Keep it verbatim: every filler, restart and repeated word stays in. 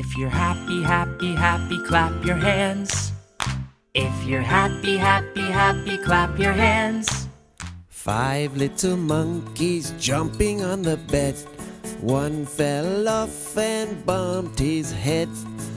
If you're happy, happy, happy, clap your hands. If you're happy, happy, happy, clap your hands. Five little monkeys jumping on the bed. One fell off and bumped his head.